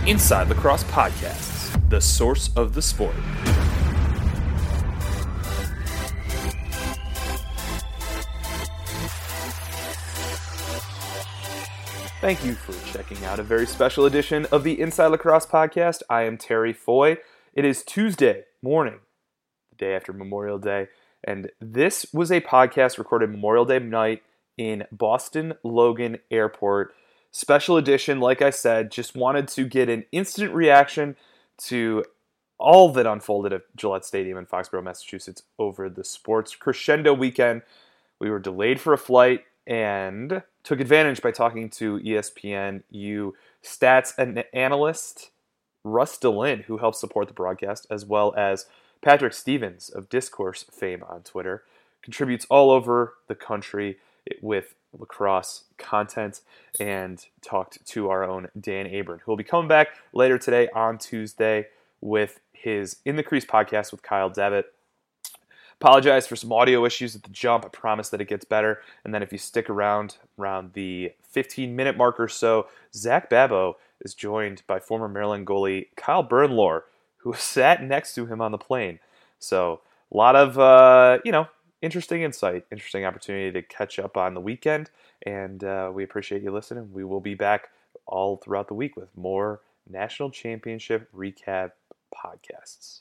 Inside Lacrosse Podcasts, the source of the sport. Thank you for checking out a very special edition of the Inside Lacrosse Podcast. I am Terry Foy. It is Tuesday morning, the day after Memorial Day, and this was a podcast recorded Memorial Day night in Boston Logan Airport. Special edition, like I said, just wanted to get an instant reaction to all that unfolded at Gillette Stadium in Foxborough, Massachusetts over the Sports Crescendo weekend. We were delayed for a flight and took advantage by talking to ESPNU stats and analyst Russ DeLin, who helps support the broadcast, as well as Patrick Stevens of Discourse fame on Twitter, contributes all over the country with lacrosse content, and talked to our own Dan Abern, who will be coming back later today on Tuesday with his In the Crease podcast with Kyle Devitt. Apologize for some audio issues at the jump. I promise that it gets better. And then if you stick around the 15-minute mark or so, Zach Babo is joined by former Maryland goalie Kyle Bernlohr, who sat next to him on the plane. So a lot of, interesting insight, interesting opportunity to catch up on the weekend, and we appreciate you listening. We will be back all throughout the week with more National Championship recap podcasts.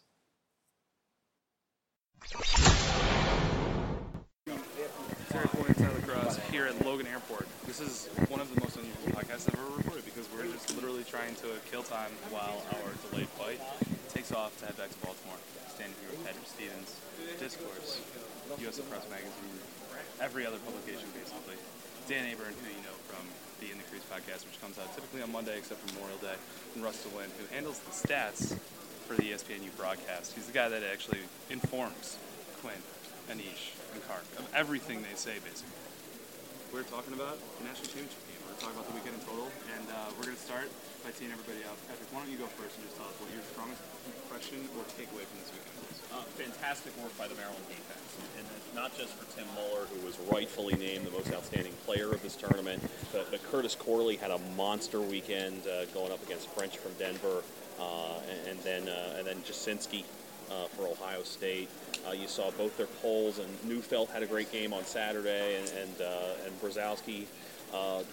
Terry Foy, Inside Lacrosse here at Logan Airport. This is one of the most unusual podcasts I've ever recorded because we're just literally trying to kill time while our delayed flight takes off to head back to Baltimore. Standing here with Patrick Stevens, Discourse, U.S. Press Magazine, every other publication basically. Dan Abern, who you know from the In the Crease podcast, which comes out typically on Monday except for Memorial Day, and Russ DeLin, who handles the stats for the ESPNU broadcast. He's the guy that actually informs Quinn, Anish, and Kark of everything they say basically. We're talking about the national championship game. We're talking about the weekend in total, and we're going to start by teeing everybody up. Patrick, why don't you go first and just tell us what your strongest impression or takeaway from this weekend was? Fantastic work by the Maryland defense, and not just for Tim Muller, who was rightfully named the most outstanding player of this tournament, but Curtis Corley had a monster weekend going up against French from Denver, and then Jasinski for Ohio State. You saw both their polls, and Neufeld had a great game on Saturday, and Brzezowski on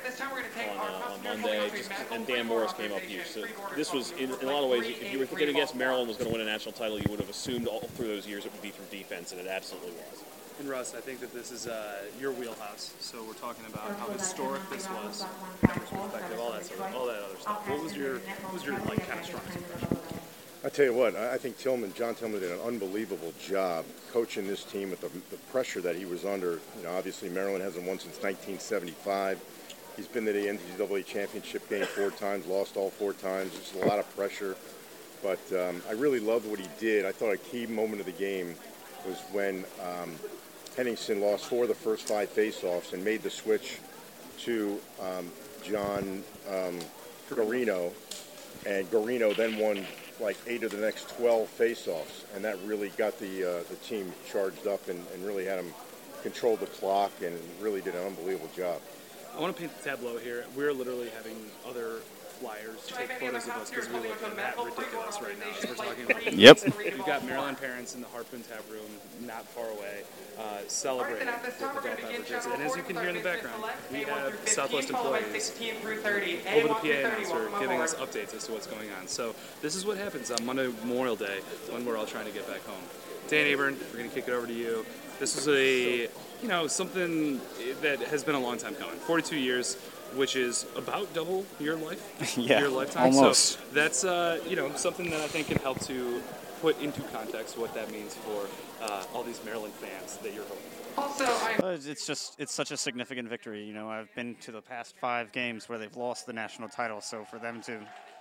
Monday, and Dan Morris came up huge. So this was, in a lot of ways, if you were going to guess Maryland was going to win a national title, you would have assumed all through those years it would be through defense, and it absolutely was. And Russ, I think that this is your wheelhouse. So we're talking about how historic this was, perspective, all that other stuff. What was your kind of strongest impression? I tell you what, I think John Tillman did an unbelievable job coaching this team with the pressure that he was under. Obviously Maryland hasn't won since 1975. He's been to the NCAA championship game 4 times, lost all 4 times. There's a lot of pressure, but I really loved what he did. I thought a key moment of the game was when Henningsen lost 4 of the first 5 faceoffs and made the switch to John Garino, and Garino then won like 8 of the next 12 face-offs, and that really got the team charged up and really had them control the clock and really did an unbelievable job. I want to paint the tableau here. We're literally having other flyers take photos of us because we look that ridiculous right now. So we're talking about We've got Maryland parents in the Hartman Tab Room not far away celebrating with the adult beverages. And as you can hear in the background, we have Southwest employees over the PA announcer giving us updates as to what's going on. So this is what happens on Monday, Memorial Day, when we're all trying to get back home. Dan Abern, we're going to kick it over to you. This was something that has been a long time coming. 42 years, which is about double your life, your lifetime. Almost. So that's something that I think can help to put into context what that means for all these Maryland fans that you're hoping. It's such a significant victory. I've been to the past 5 games where they've lost the national title, so for them to,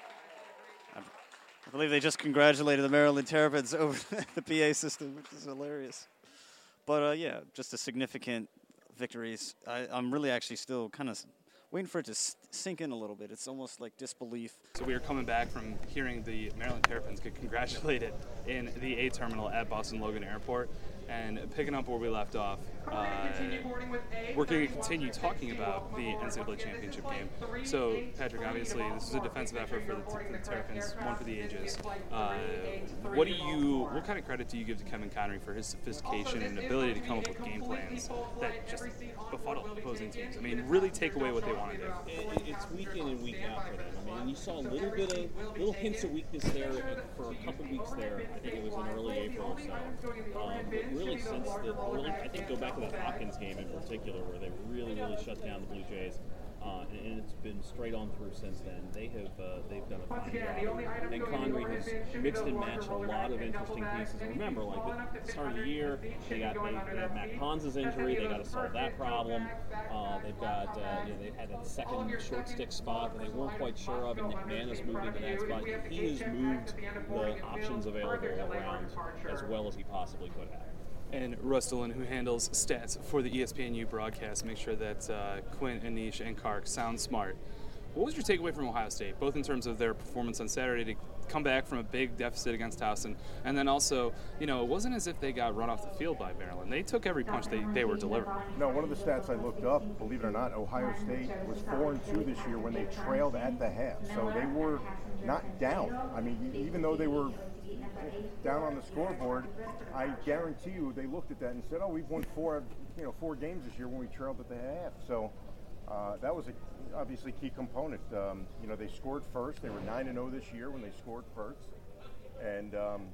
I believe they just congratulated the Maryland Terrapins over the PA system, which is hilarious. But just a significant victories. I'm really actually still kind of waiting for it to sink in a little bit. It's almost like disbelief. So we are coming back from hearing the Maryland Terrapins get congratulated in the A terminal at Boston Logan Airport. And picking up where we left off, we're going to continue talking about the NCAA championship game. So, Patrick, obviously, this is a defensive effort for the Terrapins, one for the ages. What kind of credit do you give to Kevin Connery for his sophistication and ability to come up with game plans that just befuddle opposing teams? I mean, really take away what they want to do. It's week in and week out for them. I mean, you saw little hints of weakness there for a couple weeks there. I think it was in early April or so. But really, I think go back to that Hopkins game in particular, where they really shut down the Blue Jays. And it's been straight on through since then. They've done a fine job. And Connery has mixed and matched a lot of interesting pieces. Remember, like at the start of the year, they had Mac Pons' injury. They got to solve that problem. They've got they had a second short stick spot that they weren't quite sure of, and McMahon has moved into that spot. He has moved the options available around as well as he possibly could have. And Russ Dillon, who handles stats for the ESPNU broadcast, make sure that Quinn, Anish, and Kark sound smart. What was your takeaway from Ohio State, both in terms of their performance on Saturday to come back from a big deficit against Towson, and then also, it wasn't as if they got run off the field by Maryland. They took every punch they were delivering. No, one of the stats I looked up, believe it or not, Ohio State was 4-2 this year when they trailed at the half. So they were not down. I mean, even though they were down on the scoreboard, I guarantee you they looked at that and said, "Oh, we've won four games this year when we trailed at the half." So that was obviously a key component. They scored first. They were 9-0 this year when they scored first, and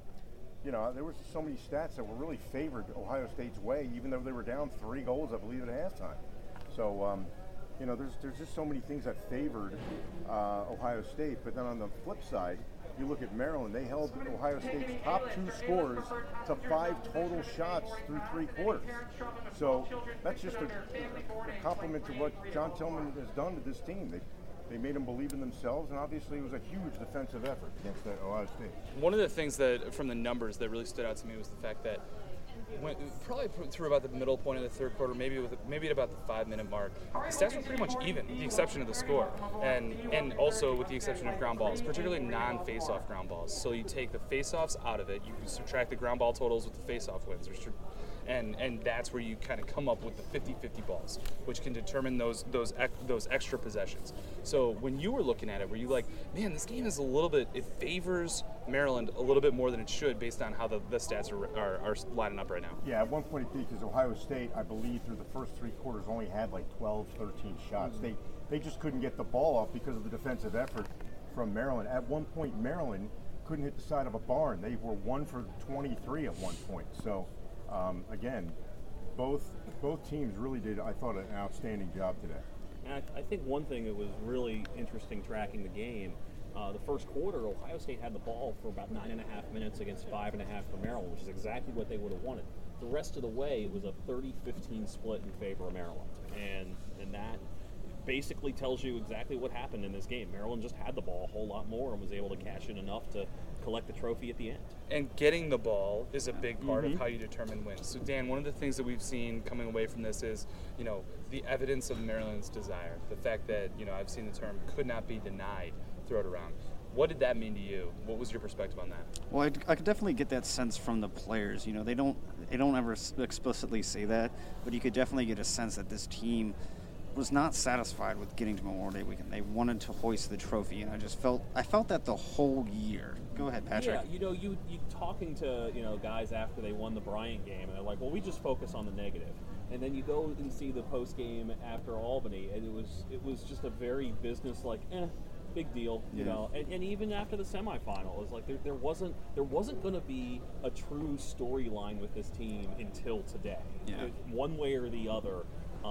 there was just so many stats that were really favored Ohio State's way, even though they were down 3 goals, I believe, at halftime. So there's just so many things that favored Ohio State. But then on the flip side, you look at Maryland, they held Ohio State's top 2 scorers to 5 total shots through 3 quarters. So that's just a compliment to what John Tillman has done to this team. They made them believe in themselves, and obviously it was a huge defensive effort against Ohio State. One of the things that, from the numbers, that really stood out to me was the fact that probably through about the middle point of the third quarter, maybe at about the 5-minute mark, the stats were pretty much even, with the exception of the score, and also with the exception of ground balls, particularly non-face-off ground balls. So you take the face-offs out of it, you subtract the ground ball totals with the face-off wins, and that's where you kind of come up with the 50-50 balls, which can determine those extra possessions. So when you were looking at it, were you like, man, this game is it favors Maryland a little bit more than it should based on how the stats are lining up right now? Yeah, at one point it did, because Ohio State, I believe, through the first 3 quarters only had like 12, 13 shots. They just couldn't get the ball off because of the defensive effort from Maryland. At one point, Maryland couldn't hit the side of a barn. They were 1 for 23 at one point. So again, both teams really did, I thought, an outstanding job today. And I think one thing that was really interesting tracking the game, the first quarter, Ohio State had the ball for about 9.5 minutes against 5.5 for Maryland, which is exactly what they would have wanted. The rest of the way, it was a 30-15 split in favor of Maryland, and that basically tells you exactly what happened in this game. Maryland just had the ball a whole lot more and was able to cash in enough to collect the trophy at the end. And getting the ball is a big part of how you determine wins. So, Dan, one of the things that we've seen coming away from this is, the evidence of Maryland's desire. The fact that, I've seen the term could not be denied thrown around. What did that mean to you? What was your perspective on that? Well, I could definitely get that sense from the players. They don't ever explicitly say that, but you could definitely get a sense that this team was not satisfied with getting to Memorial Day weekend. They wanted to hoist the trophy, and I felt that the whole year. Go ahead, Patrick. Yeah, you talking to guys after they won the Bryant game, and they're like, well, we just focus on the negative. And then you go and see the post game after Albany, and it was just a very business big deal, you know. And even after the semifinal, it was like there wasn't going to be a true storyline with this team until today. Yeah. One way or the other.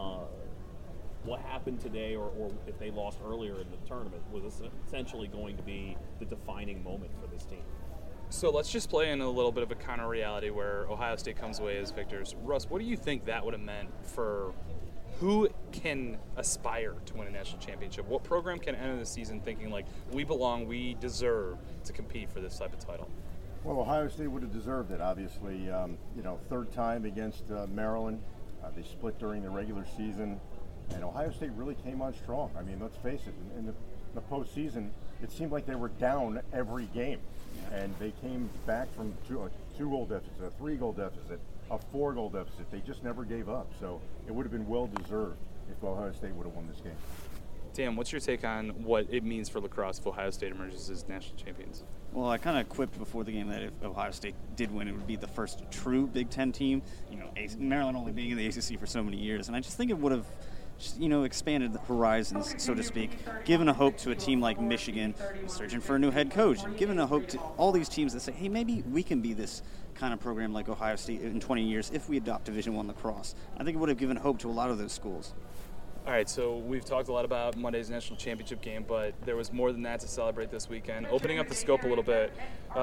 What happened today, or if they lost earlier in the tournament, was essentially going to be the defining moment for this team. So let's just play in a little bit of a counter reality where Ohio State comes away as victors. Russ, what do you think that would have meant for who can aspire to win a national championship? What program can enter the season thinking like, we belong, we deserve to compete for this type of title? Well, Ohio State would have deserved it, obviously. Third time against Maryland. They split during the regular season. And Ohio State really came on strong. I mean, let's face it, in the postseason, it seemed like they were down every game. And they came back from a 2-goal deficit, a 3-goal deficit, a 4-goal deficit. They just never gave up. So it would have been well deserved if Ohio State would have won this game. Dan, what's your take on what it means for lacrosse if Ohio State emerges as national champions? Well, I kind of quipped before the game that if Ohio State did win, it would be the first true Big Ten team. Maryland only being in the ACC for so many years, and I just think it would have, expanded the horizons, so to speak, given a hope to a team like Michigan, searching for a new head coach, and given a hope to all these teams that say, hey, maybe we can be this kind of program like Ohio State in 20 years if we adopt Division I lacrosse. I think it would have given hope to a lot of those schools. All right, so we've talked a lot about Monday's national championship game, but there was more than that to celebrate this weekend. Opening up the scope a little bit,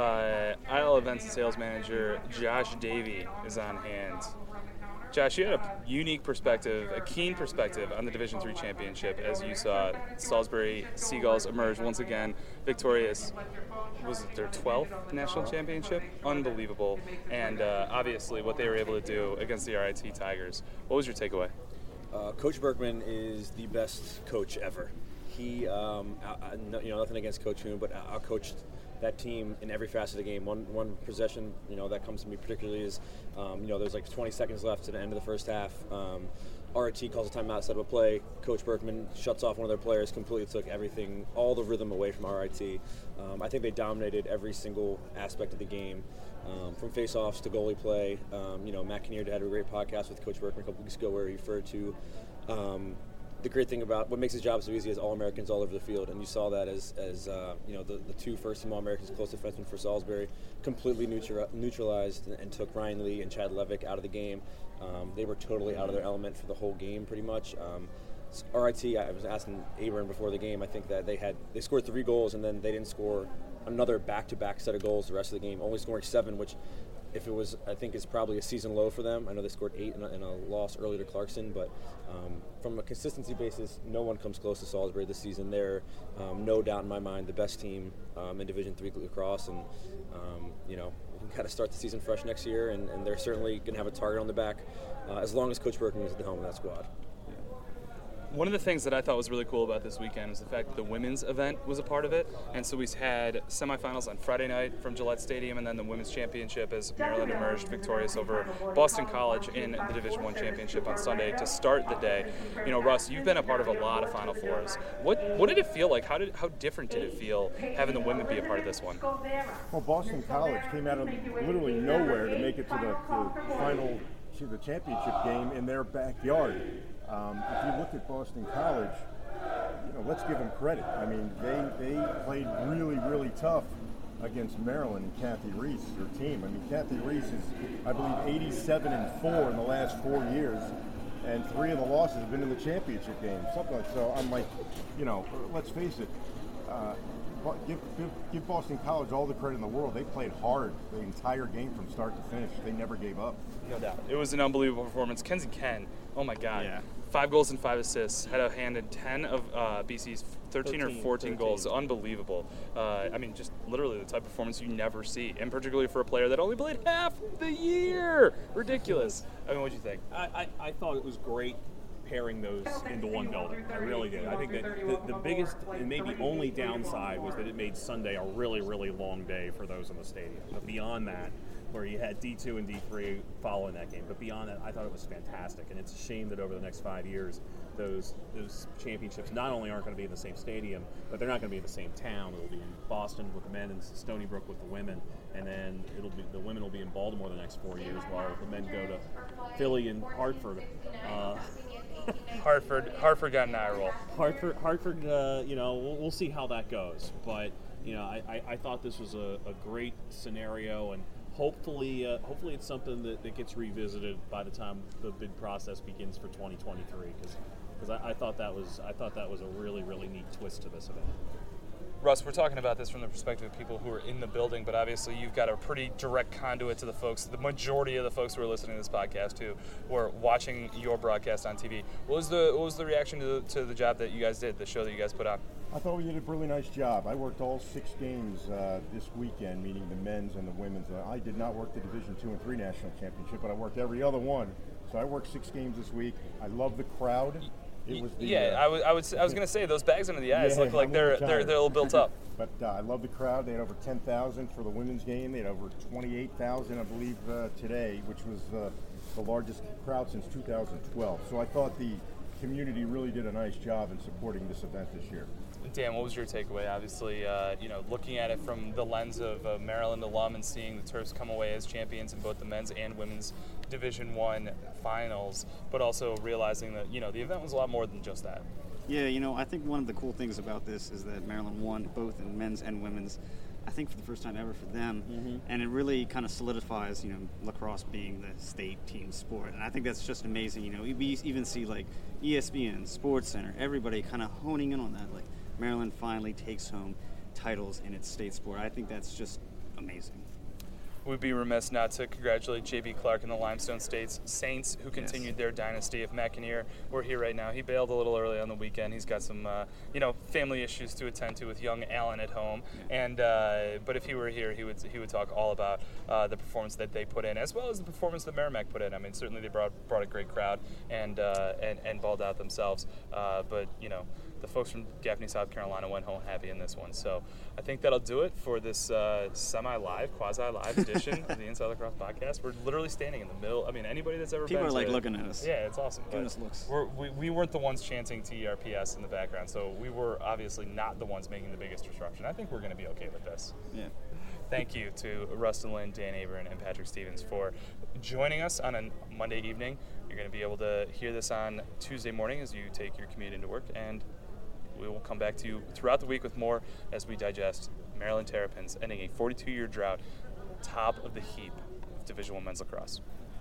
IL Events and Sales Manager Josh Davey is on hand. Josh, you had a unique perspective, a keen perspective on the Division III championship as you saw Salisbury Seagulls emerge once again victorious. Was it their 12th national championship? Unbelievable. And obviously what they were able to do against the RIT Tigers. What was your takeaway? Coach Berkman is the best coach ever. He, nothing against Coach Hoon, but outcoached that team in every facet of the game. One possession, that comes to me particularly is, there's like 20 seconds left to the end of the first half. RIT calls a timeout, set up a play. Coach Berkman shuts off one of their players, completely took everything, all the rhythm away from RIT. I think they dominated every single aspect of the game. From face-offs to goalie play. Matt Kinnear had a great podcast with Coach Berkman a couple weeks ago where he referred to the great thing about what makes his job so easy is All-Americans all over the field, and you saw that as the two first-team All-Americans, close defensemen for Salisbury, completely neutralized and took Ryan Lee and Chad Levick out of the game. They were totally out of their element for the whole game, pretty much. RIT, I was asking Abram before the game, I think that they scored 3 goals and then they didn't score another back-to-back set of goals the rest of the game, only scoring 7, which if it was, I think is probably a season low for them. I know they scored 8 in a loss early to Clarkson, but from a consistency basis, no one comes close to Salisbury this season. They're no doubt in my mind the best team in Division III lacrosse, and we've got to start the season fresh next year, and they're certainly going to have a target on the back as long as Coach Berkman is at the helm of that squad. One of the things that I thought was really cool about this weekend was the fact that the women's event was a part of it. And so we had semifinals on Friday night from Gillette Stadium, and then the women's championship as Maryland emerged victorious over Boston College in the Division I championship on Sunday to start the day. Russ, you've been a part of a lot of Final Fours. What did it feel like? How different did it feel having the women be a part of this one? Well, Boston College came out of literally nowhere to make it to the championship game in their backyard. If you look at Boston College, let's give them credit. I mean, they played really, really tough against Maryland and Kathy Reese, her team. I mean, Kathy Reese is, I believe, 87-4 in the last 4 years, and 3 of the losses have been in the championship game. Something like so. I'm like, let's face it. Give Boston College all the credit in the world. They played hard the entire game from start to finish. They never gave up. No doubt. It was an unbelievable performance. Kenzie Ken, oh my God. Yeah. 5 goals and 5 assists, had a hand in 10 of BC's 13 or 14 goals. Unbelievable. Just literally the type of performance you never see, and particularly for a player that only played half the year. Ridiculous. What'd you think? I thought it was great pairing those into one building. I really did. I think that the biggest and maybe only downside was that it made Sunday a really, really long day for those in the stadium. But beyond that, where you had D2 and D3 following that game. But beyond that, I thought it was fantastic. And it's a shame that over the next 5 years, those championships not only aren't going to be in the same stadium, but they're not going to be in the same town. It'll be in Boston with the men and Stony Brook with the women. And then the women will be in Baltimore the next 4 years, while the men go to Philly and Hartford. Hartford got an eye roll. Hartford, we'll see how that goes. But, I thought this was a great scenario, and hopefully it's something that gets revisited by the time the bid process begins for 2023. Because I thought that was a really, really neat twist to this event. Russ, we're talking about this from the perspective of people who are in the building, but obviously you've got a pretty direct conduit to the folks, the majority of the folks who are listening to this podcast too, who are watching your broadcast on TV. What was the reaction to the job that you guys did, the show that you guys put on? I thought we did a really nice job. I worked all 6 games this weekend, meaning the men's and the women's. I did not work the Division II and III National Championship, but I worked every other one. So I worked 6 games this week. I love the crowd. It was the, yeah, I was going to say those bags under the eyes Yeah, look like I'm they're tired. a little built up. But I love the crowd. They had over 10,000 for the women's game. They had over 28,000, I believe, today, which was the largest crowd since 2012. So I thought the community really did a nice job in supporting this event this year. Dan, what was your takeaway? Obviously, looking at it from the lens of a Maryland alum and seeing the Terps come away as champions in both the men's and women's Division I finals, but also realizing that, the event was a lot more than just that. Yeah, I think one of the cool things about this is that Maryland won both in men's and women's, I think for the first time ever for them. Mm-hmm. And it really kind of solidifies, lacrosse being the state team sport. And I think that's just amazing. We even see like ESPN, Sports Center, everybody kind of honing in on that. Like Maryland finally takes home titles in its state sport. I think that's just amazing. We'd be remiss not to congratulate J.B. Clark and the Limestone States Saints, who continued their dynasty. If Matt Kinnear were here right now, he bailed a little early on the weekend. He's got some, family issues to attend to with young Alan at home. Yeah. And but if he were here, he would talk all about the performance that they put in, as well as the performance that Merrimack put in. I mean, certainly they brought a great crowd and balled out themselves. But the folks from Gaffney, South Carolina went home happy in this one. So I think that'll do it for this semi-live, quasi-live edition of the Inside Lacrosse podcast. We're literally standing in the middle. I mean, anybody that's ever People been are like to, looking at us. Yeah, it's awesome. Giving us looks. We weren't the ones chanting TERPS in the background, so we were obviously not the ones making the biggest disruption. I think we're going to be okay with this. Yeah. Thank you to Rustin Lynn, Dan Abern, and Patrick Stevens for joining us on a Monday evening. You're going to be able to hear this on Tuesday morning as you take your commute into work, and we will come back to you throughout the week with more as we digest Maryland Terrapins ending a 42-year drought, top of the heap of Division I men's lacrosse.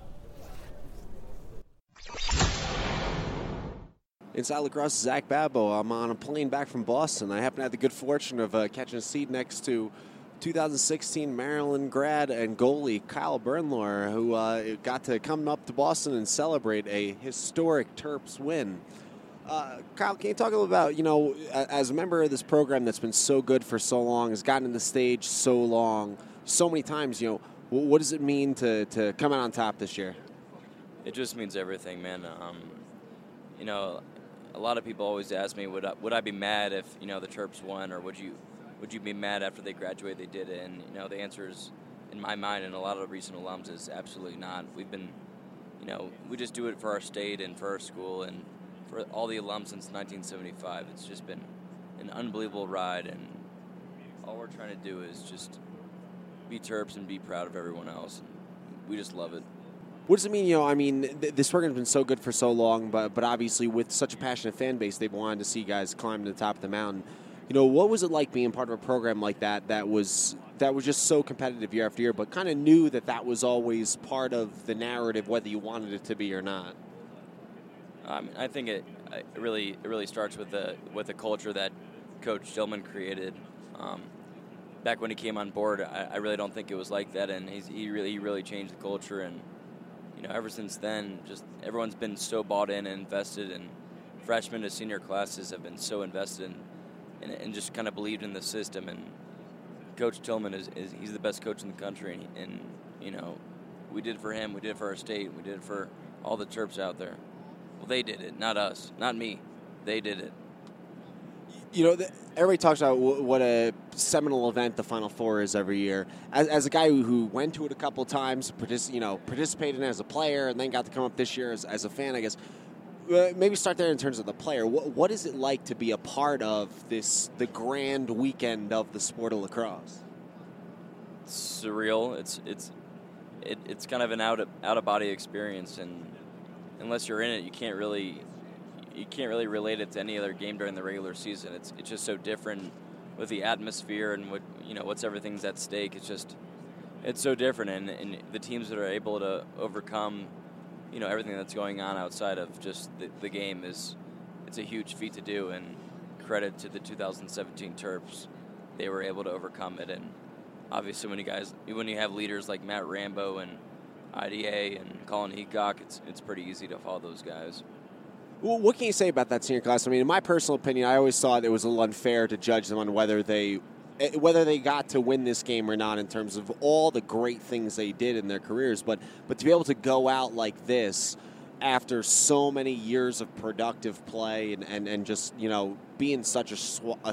Inside Lacrosse, Zach Babbo. I'm on a plane back from Boston. I happen to have the good fortune of catching a seat next to 2016 Maryland grad and goalie Kyle Bernlohr, who got to come up to Boston and celebrate a historic Terps win. Kyle, can you talk a little about, as a member of this program that's been so good for so long, has gotten in the stage so long, so many times, what does it mean to come out on top this year? It just means everything, man. A lot of people always ask me, would I be mad if, the Terps won, or would you be mad after they graduated they did it? And, the answer is, in my mind and a lot of recent alums, is absolutely not. We've been, we just do it for our state and for our school and for all the alums since 1975. It's just been an unbelievable ride, and all we're trying to do is just be Terps and be proud of everyone else. And we just love it. What does it mean? This program's been so good for so long, but obviously with such a passionate fan base, they've wanted to see guys climb to the top of the mountain. What was it like being part of a program like that was just so competitive year after year, but kind of knew that was always part of the narrative, whether you wanted it to be or not? I think it really starts with the culture that Coach Tillman created. Back when he came on board, I really don't think it was like that, and he really changed the culture. And ever since then, just everyone's been so bought in and invested, and freshmen to senior classes have been so invested in and just kind of believed in the system. And Coach Tillman he's the best coach in the country, and we did it for him, we did it for our state, we did it for all the Terps out there. Well, they did it, not us, not me. They did it. Everybody talks about what a seminal event the Final Four is every year. As a guy who went to it a couple times, participated in it as a player, and then got to come up this year as a fan, I guess, maybe start there in terms of the player. What is it like to be a part of the grand weekend of the sport of lacrosse? It's surreal. It's kind of an out of body experience, and unless you're in it, you can't really relate it to any other game during the regular season. It's just so different with the atmosphere and what's everything's at stake. It's so different, and the teams that are able to overcome everything that's going on outside of just the game it's a huge feat to do, and credit to the 2017 Terps. They were able to overcome it, and obviously when you have leaders like Matt Rambo and IDA and Colin Heacock, it's pretty easy to follow those guys. Well, what can you say about that senior class? In my personal opinion, I always thought it was a little unfair to judge them on whether they got to win this game or not in terms of all the great things they did in their careers. But to be able to go out like this, after so many years of productive play and just, being such a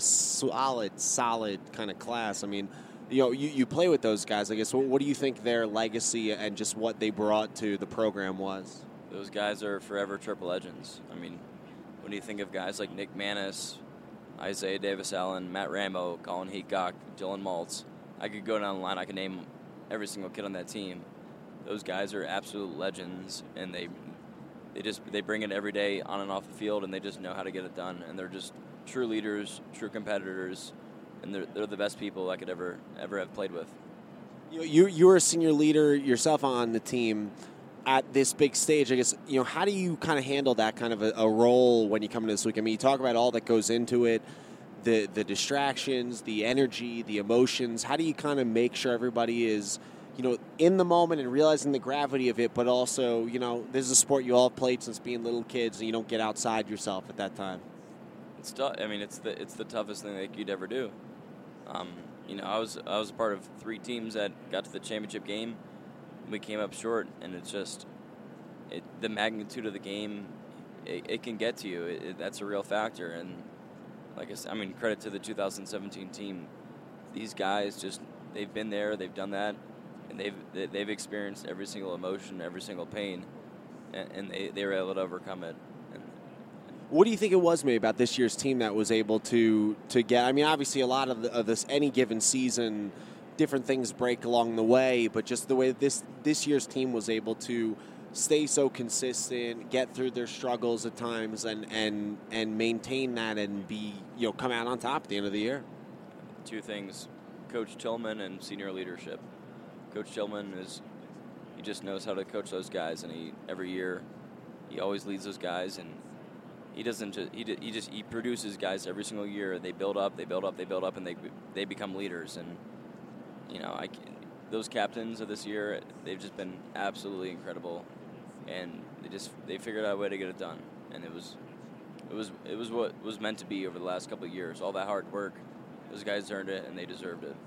solid kind of class. I mean, you play with those guys. I guess, what do you think their legacy and just what they brought to the program was? Those guys are forever Triple legends. I mean, when you think of guys like Nick Manis, Isaiah Davis-Allen, Matt Rambo, Colin Heacock, Dylan Maltz, I could go down the line. I could name every single kid on that team. Those guys are absolute legends, and they bring it every day on and off the field, and they just know how to get it done. And they're just true leaders, true competitors, and they're the best people I could ever have played with. You were a senior leader yourself on the team at this big stage. I guess, how do you kind of handle that kind of a role when you come into this week? I mean, you talk about all that goes into it, the distractions, the energy, the emotions. How do you kind of make sure everybody is, in the moment and realizing the gravity of it, but also, this is a sport you all have played since being little kids, and you don't get outside yourself at that time? It's tough. I mean, it's the toughest thing that you'd ever do. I was a part of 3 teams that got to the championship game. We came up short, and it's just the magnitude of the game. It can get to you. That's a real factor. And like I said, I mean, credit to the 2017 team. These guys they've been there, they've done that, and they've experienced every single emotion, every single pain, and they were able to overcome it. What do you think it was maybe about this year's team that was able to get? I mean, obviously a lot of this any given season, different things break along the way, but just the way this year's team was able to stay so consistent, get through their struggles at times, and maintain that and be come out on top at the end of the year. 2 things: Coach Tillman and senior leadership. Coach Tillman he just knows how to coach those guys, and every year he always leads those guys, and he doesn't he produces guys every single year. They build up, and they become leaders. And those captains of this year, they've just been absolutely incredible, and they figured out a way to get it done. And it was what was meant to be over the last couple of years. All that hard work, those guys earned it, and they deserved it.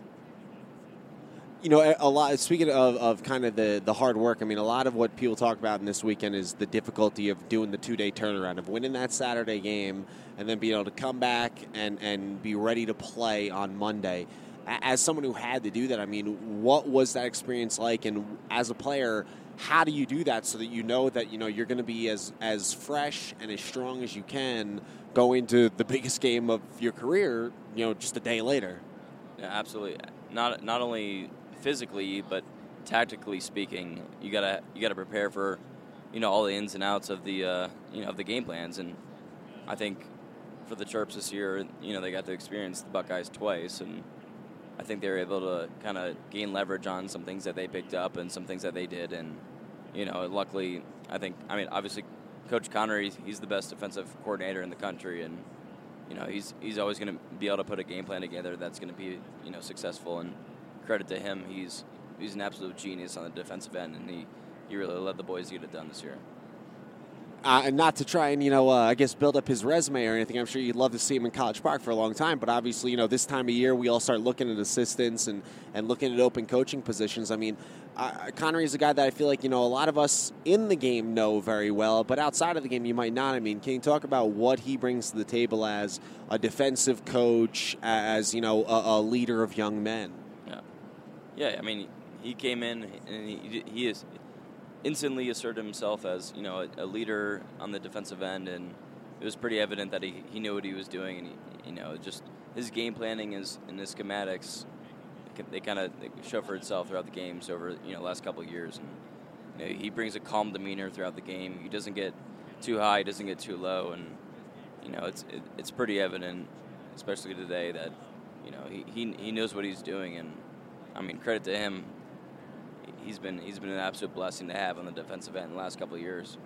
A lot. Speaking of kind of the hard work, I mean, a lot of what people talk about in this weekend is the difficulty of doing the 2-day turnaround, of winning that Saturday game and then being able to come back and be ready to play on Monday. As someone who had to do that, I mean, what was that experience like? And as a player, how do you do that so that that you're going to be as fresh and as strong as you can go into the biggest game of your career, just a day later? Yeah, absolutely. Not only physically, but tactically speaking, you gotta prepare for all the ins and outs of the of the game plans. And I think for the Terps this year, they got to experience the Buckeyes twice, and I think they were able to kind of gain leverage on some things that they picked up and some things that they did. And luckily, obviously Coach Connery, he's the best defensive coordinator in the country, and he's always going to be able to put a game plan together that's going to be successful. And credit to him, he's an absolute genius on the defensive end, and he really led the boys to get it done this year. And not to try and, I guess build up his resume or anything. I'm sure you'd love to see him in College Park for a long time. But obviously, this time of year, we all start looking at assistants and looking at open coaching positions. I mean, Connery is a guy that I feel like, a lot of us in the game know very well. But outside of the game, you might not. I mean, can you talk about what he brings to the table as a defensive coach, as, a leader of young men? Yeah, I mean, he came in and he is instantly asserted himself as a leader on the defensive end, and it was pretty evident that he knew what he was doing, and just his game planning and his schematics, they kind of show for itself throughout the games over the last couple of years. And he brings a calm demeanor throughout the game. He doesn't get too high, he doesn't get too low, and it's pretty evident, especially today, that he knows what he's doing. And I mean, credit to him. He's been an absolute blessing to have on the defensive end the last couple of years.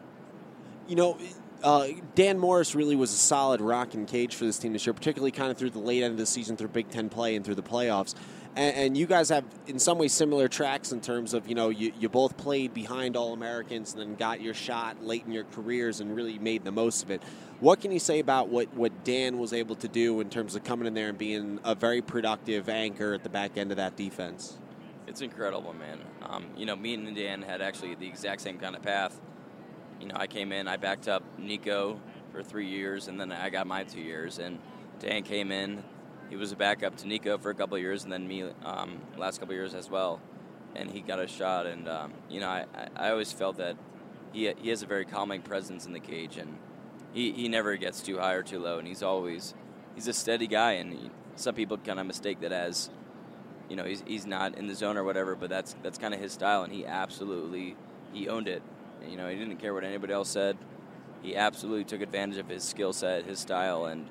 Dan Morris really was a solid rock and cage for this team this year, particularly kind of through the late end of the season, through Big Ten play and through the playoffs. And you guys have, in some ways, similar tracks in terms of, you both played behind All-Americans and then got your shot late in your careers and really made the most of it. What can you say about what Dan was able to do in terms of coming in there and being a very productive anchor at the back end of that defense? It's incredible, man. Me and Dan had actually the exact same kind of path. I came in, I backed up Nico for 3 years, and then I got my 2 years. And Dan came in, he was a backup to Nico for a couple of years, and then me last couple of years as well. And he got a shot, and I always felt that he has a very calming presence in the cage, and he never gets too high or too low, and he's a steady guy, and some people kind of mistake that as, he's not in the zone or whatever, but that's kind of his style, and he owned it. He didn't care what anybody else said. He absolutely took advantage of his skill set, his style, and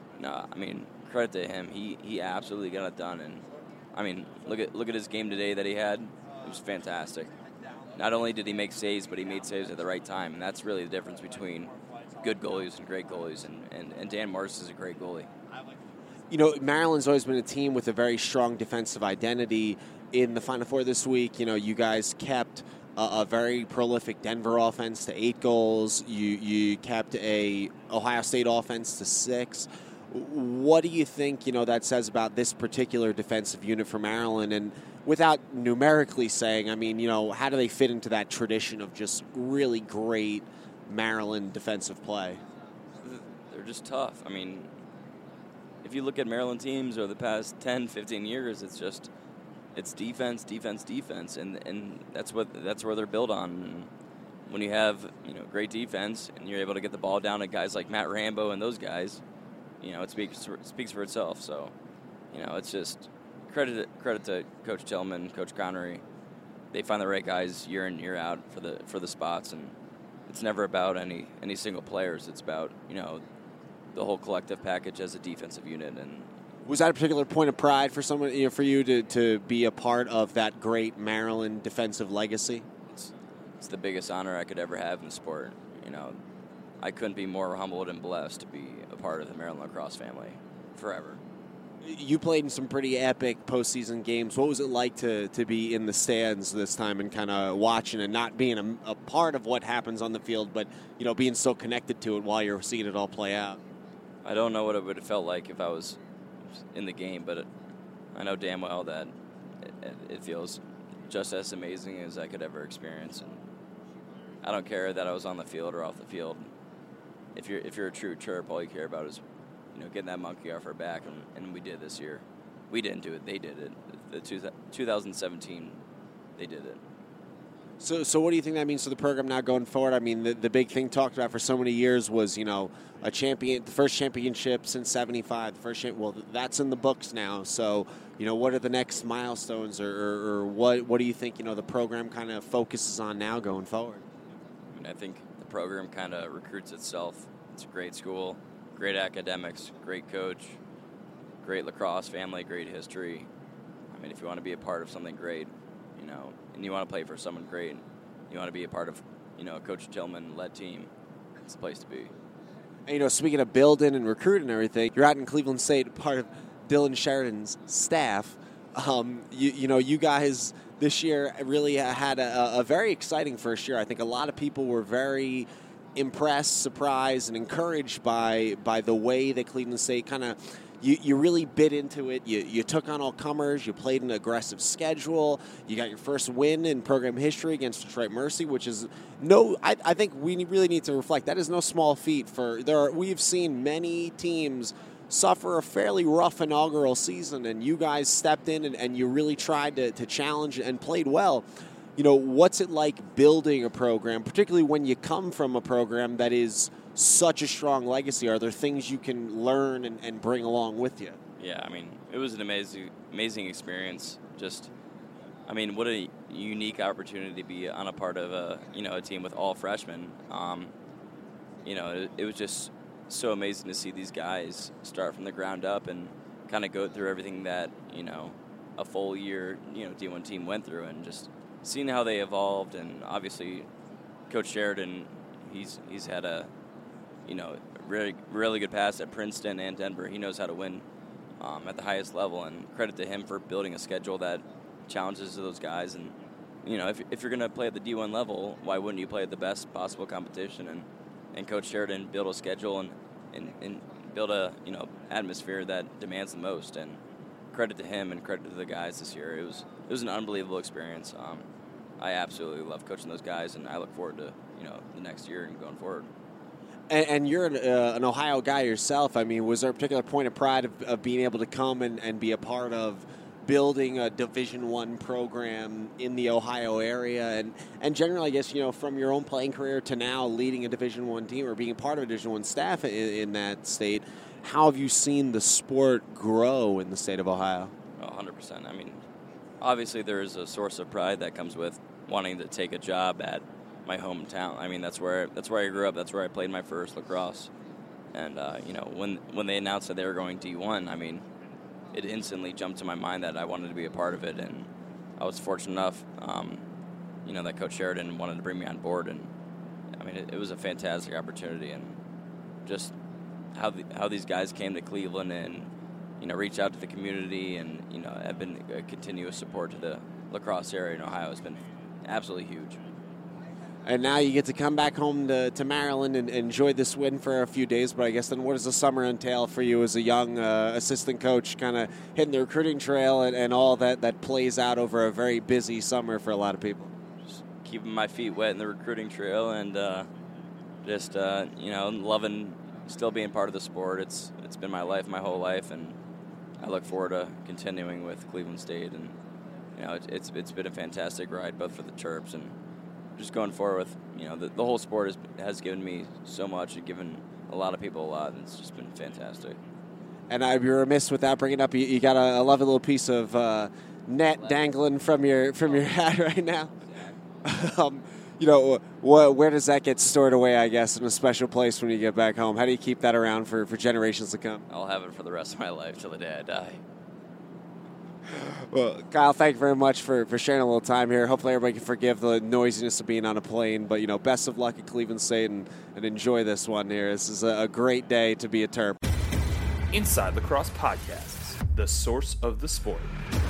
credit to him. He absolutely got it done, and look at his game today that he had. It was fantastic. Not only did he make saves, but he made saves at the right time, and that's really the difference between good goalies and great goalies, and Dan Marsh is a great goalie. Maryland's always been a team with a very strong defensive identity. In the Final Four this week, you guys kept a very prolific Denver offense to 8 goals. You kept a Ohio State offense to 6. What do you think, that says about this particular defensive unit for Maryland? And without numerically saying, how do they fit into that tradition of just really great Maryland defensive play? They're just tough. If you look at Maryland teams over the past 10, 15 years, it's defense, defense, defense, and that's where they're built on. And when you have great defense and you're able to get the ball down to guys like Matt Rambo and those guys, it speaks for itself. So, it's just credit to Coach Tillman, Coach Connery. They find the right guys year in, year out for the spots, and it's never about any single players. It's about the whole collective package as a defensive unit. And was that a particular point of pride for someone, for you to be a part of that great Maryland defensive legacy? It's the biggest honor I could ever have in sport. I couldn't be more humbled and blessed to be a part of the Maryland lacrosse family forever. You played in some pretty epic postseason games. What was it like to be in the stands this time and kind of watching and not being a part of what happens on the field, but being so connected to it while you're seeing it all play out? I don't know what it would have felt like if I was in the game, but I know damn well that it feels just as amazing as I could ever experience. And I don't care that I was on the field or off the field. If you're a true Terp, all you care about is getting that monkey off our back, and we did this year. We didn't do it; they did it. The 2017, they did it. So what do you think that means to the program now going forward? The big thing talked about for so many years was, a champion, the first championship since '75. That's in the books now. So, what are the next milestones, or what do you think, the program kind of focuses on now going forward? I think the program kind of recruits itself. It's a great school, great academics, great coach, great lacrosse family, great history. If you want to be a part of something great, and you want to play for someone great, you want to be a part of, Coach Tillman-led team, it's the place to be. And, speaking of building and recruiting and everything, you're out in Cleveland State, part of Dylan Sheridan's staff. You guys this year really had a very exciting first year. I think a lot of people were very impressed, surprised, and encouraged by the way that Cleveland State kind of you really bit into it. You took on all comers. You played an aggressive schedule. You got your first win in program history against Detroit Mercy, which is I think we really need to reflect. That is no small feat. We've seen many teams suffer a fairly rough inaugural season, and you guys stepped in and you really tried to challenge and played well. What's it like building a program, particularly when you come from a program that is such a strong legacy? Are there things you can learn and bring along with you? Yeah, it was an amazing experience. What a unique opportunity to be on a part of a team with all freshmen. It was just so amazing to see these guys start from the ground up and kind of go through everything that a full year D1 team went through, and just seeing how they evolved. And obviously, Coach Sheridan, he's had a really, really good pass at Princeton and Denver. He knows how to win at the highest level, and credit to him for building a schedule that challenges those guys. And if you're going to play at the D1 level, why wouldn't you play at the best possible competition? And Coach Sheridan built a schedule and build a atmosphere that demands the most. And credit to him and credit to the guys this year. It was an unbelievable experience. I absolutely love coaching those guys, and I look forward to the next year and going forward. And you're an Ohio guy yourself. I mean, was there a particular point of pride of being able to come and be a part of building a Division I program in the Ohio area? And generally, I guess, from your own playing career to now leading a Division I team or being part of a Division I staff in that state, how have you seen the sport grow in the state of Ohio? 100%. I mean, obviously there is a source of pride that comes with wanting to take a job at my hometown. I mean, that's where I grew up. That's where I played my first lacrosse. And when they announced that they were going D1, I mean, it instantly jumped to my mind that I wanted to be a part of it. And I was fortunate enough, that Coach Sheridan wanted to bring me on board. And I mean, it was a fantastic opportunity. And just how these guys came to Cleveland and reach out to the community and have been a continuous support to the lacrosse area in Ohio has been absolutely huge. And now you get to come back home to Maryland and enjoy this win for a few days. But I guess then what does the summer entail for you as a young assistant coach, kind of hitting the recruiting trail and all that plays out over a very busy summer for a lot of people? Just keeping my feet wet in the recruiting trail and loving still being part of the sport. It's been my life, my whole life, and I look forward to continuing with Cleveland State. And it's been a fantastic ride, both for the Terps and just going forward with, the whole sport has given me so much and given a lot of people a lot, and it's just been fantastic. And I'd be remiss without bringing up, you got a lovely little piece of net dangling from your hat right now. Where does that get stored away, I guess, in a special place when you get back home? How do you keep that around for generations to come? I'll have it for the rest of my life till the day I die. Well, Kyle, thank you very much for sharing a little time here. Hopefully everybody can forgive the noisiness of being on a plane. But, best of luck at Cleveland State and enjoy this one here. This is a great day to be a Terp. Inside Lacrosse Podcasts, the source of the sport.